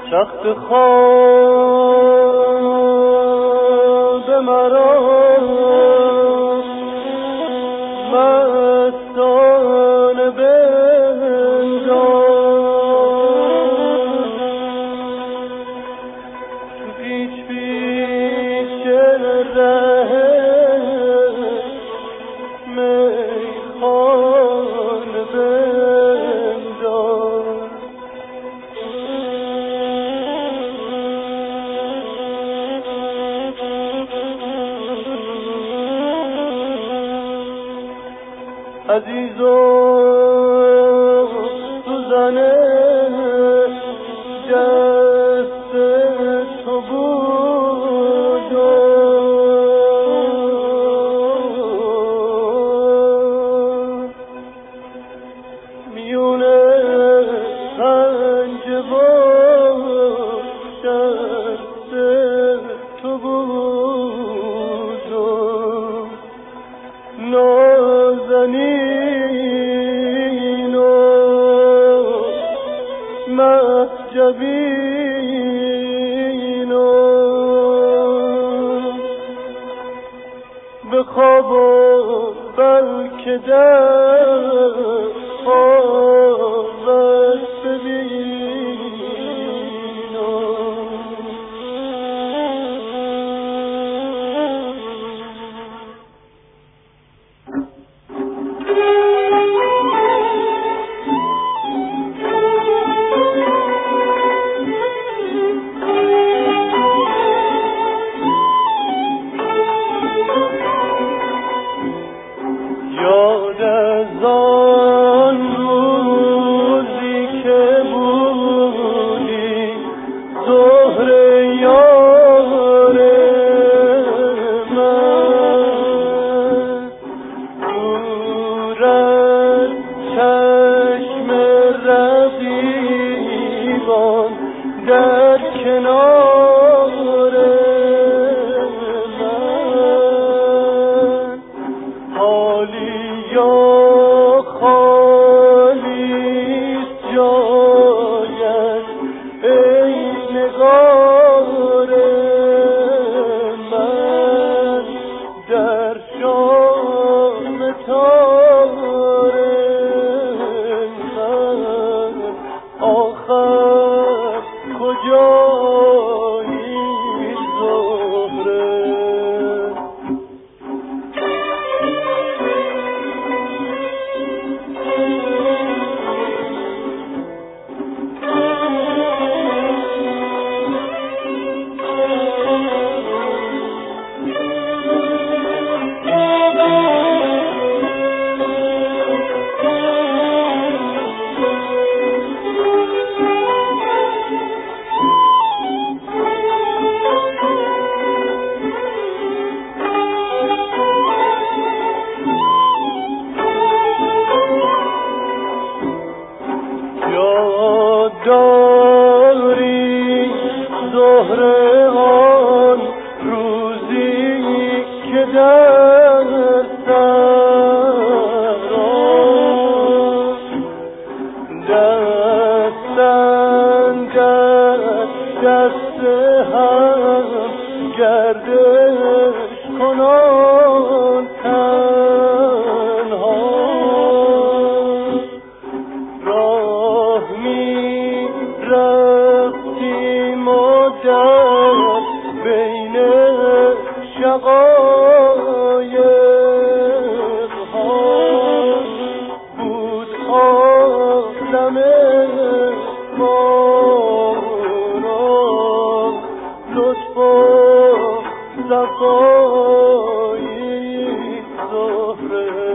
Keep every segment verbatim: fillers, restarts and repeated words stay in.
تخت خواب مرا مستانه بنشاند، پیش پیش ره میخانه بنشاند. عزیز و سوزنه دست تو بود و میون پنجه دست تو بود و نازنین و مهجبین و به خواب و بلکه در خوابت ببین و یاد از آن روزی که بودی زهر یار من، دور از چشم رقیبان در کنار من، حالی یا خالیست جایت ای نگار من، در شام تار من آخر کجایی زهره؟ یاد داری زهره آن روزی که در سران دستن در دست هم گردش کنان تنها راه می رفتیم و در بین شقایق ها بود عالم ما را لطف و صفایی زهره.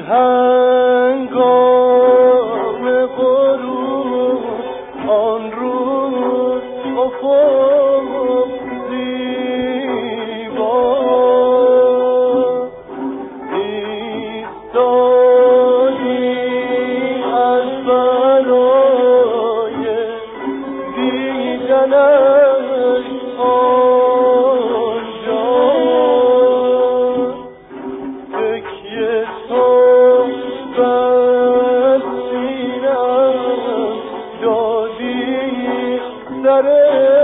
هنگام غروب آن روز افق زیبا ایستادی از برای دیدنش آنجا تکیه تو بر سینه‌ام دادی سر